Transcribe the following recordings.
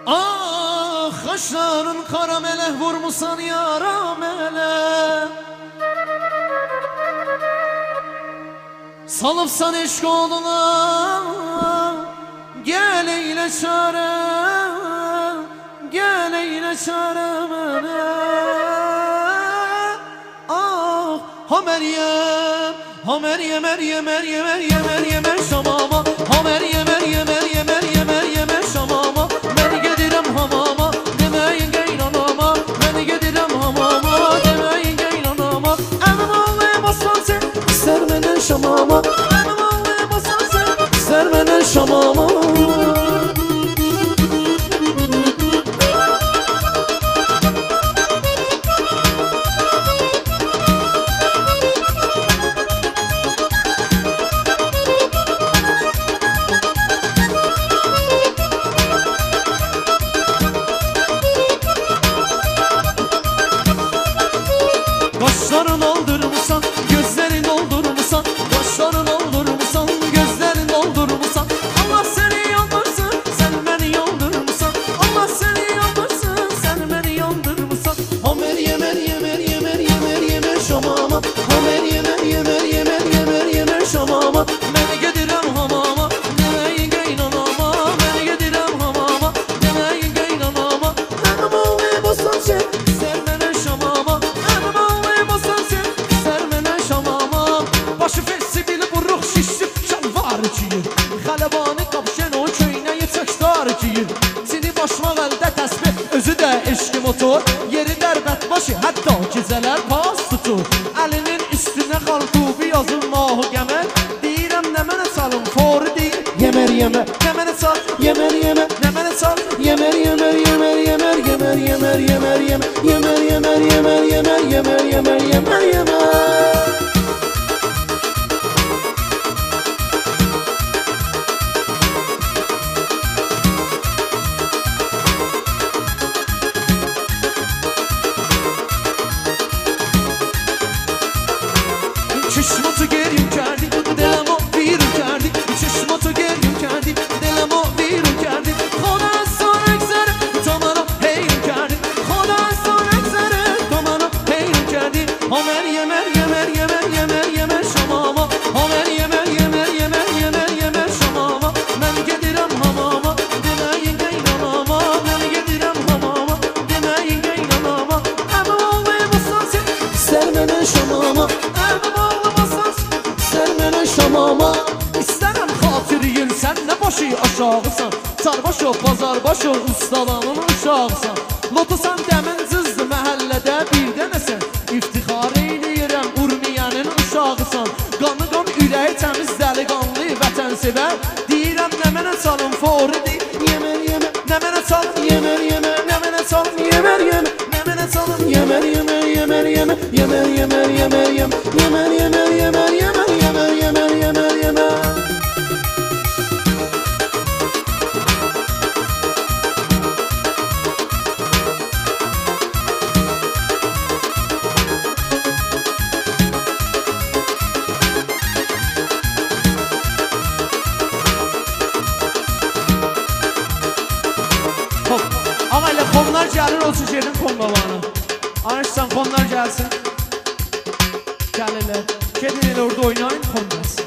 Ah kaşların kara melek vurmusan yara melek, salıpsan eşk oğluna gel eyle çare, gel eyle çare mene. Ah ha Meryem, ha Meryem, Meryem, Meryem, Meryem, Meryem şamama, ha Meryem, Meryem, Meryem, Meryem, Meryem şamama. Ben giderim hamama demeyin geynanama, ben giderim hamama demeyin geynanama. Emin ağlayamazsan sen ister menen şamama, emin ağlayamazsan sen ister menen şamama. Kaşların oldurmuşsan, gözlerin oldurmuşsan, kaşların oldurmuşsan, gözlerin oldurmuşsan. Allah seni yandırsın, sen beni yandırmışsan. Allah seni yandırsın, sen beni yandırmışsan. Ha Meryem, Meryem, Meryem, Meryem, Meryem şamama, ha Meryem, Meryem, Meryem, Meryem, Meryem şamama. Ben giderim hamama demeyin geynanama, ben giderim hamama demeyin geynanama. Benim ağlayamazsan sen ister menen şamama, benim ağlayamazsan sen ister menen şamama. Başı fesibili buruq şişib şalvar giyir, xələbanı qapşən o köynəyi çəkdar giyir. Seni başmaq əldə təsbih, özü də eşki motor, yeri dərbət başı hətta gecələr pas tutur. Əlinin üstünə xalqubi yazılmahı qəmər, deyirəm nə mənə salın fori deyir yemer yemer, nə mənə sal yemer yemer, nə mənə sal yemer yemer, yemer yemer, yemer yemer, yemer yemer, yemer yemer, yemer yemer, yemer yemer, yemer yemer. Çeşmotu gerim kerdi, delamo viru kerdi. Çeşmotu gerim kerdi, delamo viru kerdi. Khoda sorak zare, tamana heyru kerdi. Khoda sorak zare, tamana heyru kerdi. Ha Meryem, Meryem, Meryem, Meryem, Meryem şamama, ha Meryem, Meryem, Meryem, Meryem, Meryem şamama. Ben giderim hamama demeyin geynanama, ben giderim hamama demeyin geynanama. Emin ağlayamazsan sen ister menen şamama, emin ağlamazsan ister menen şamama. İstərəm xatir yel, sən nə başı aşağısan, sarbaş o pazar başı ustalanın uşağısan. Lotusan dəmin cızdı məhəllədə bir dənəsən, iftixar eyləyirəm Urmiyanın uşağısan. Qanı qan ürəyi təmiz dəliqanlı vətən sevər, deyirəm nə mənə salın foridir yemer yemer, nə mənə salın yemer yemer, nə mənə salın yemer yemer, nə mənə salın yemer yemer, yemer yemer, yemer yemer, yemer yemer, yemer yemer, yemer yemer, yemer yemer, yemer yemer. Ama elə fonlar gəlir olsun yerin fonlavanı. Anışsan fonlar gəlsin. Gəl elə, gedin elə orada oynayın fonlasın.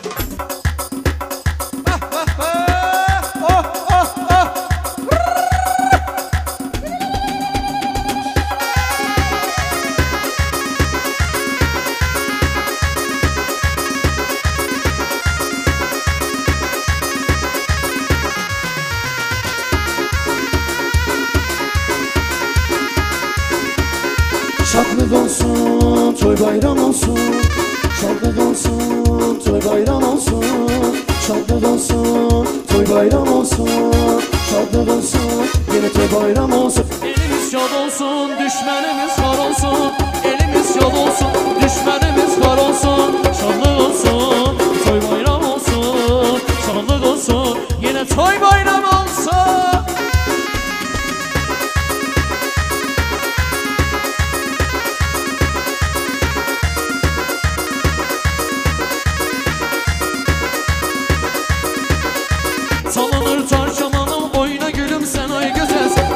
Şadlık olsun, toy bayram olsun. Şadlık olsun, toy bayram olsun. Şadlık olsun, toy bayram olsun. Şadlık olsun, yine toy bayram olsun. Elimiz şad olsun, düşmanımız kar olsun. Elimiz şad olsun, düşmanımız kar olsun. Şadlık olsun, toy bayram olsun. Şadlık olsun, yine toy bayram olsun. Salınır çarşamanım, oyna gülüm sen ay güzelsin.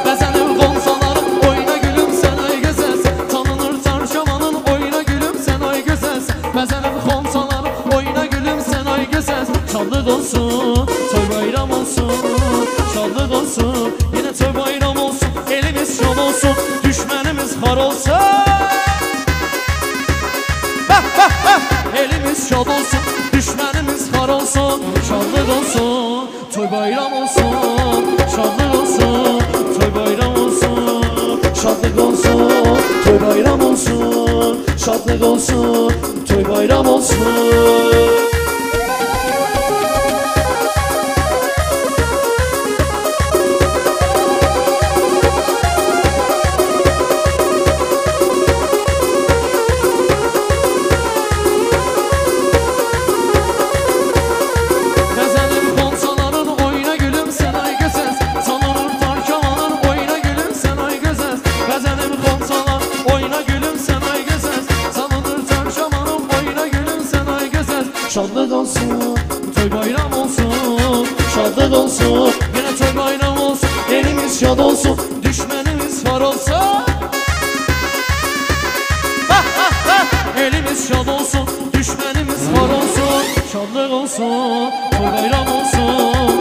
olsun, şadlık olsun. Yine toy bayram olsun, elimiz şad olsun, düşmanımız har olsun. Elimiz şad olsun, düşmanımız har olsun, şadlık olsun, toy bayram olsun, şadlık olsun, toy bayram olsun, şadlık olsun, toy bayram olsun, şadlık olsun, toy bayram olsun. Şadlık olsun, toy bayram olsun, şadlık olsun. Yine toy bayram olsun, elimiz şad olsun, düşmanımız var olsun. Elimiz şad olsun, düşmanımız var olsun. Şadlık olsun, toy bayram olsun,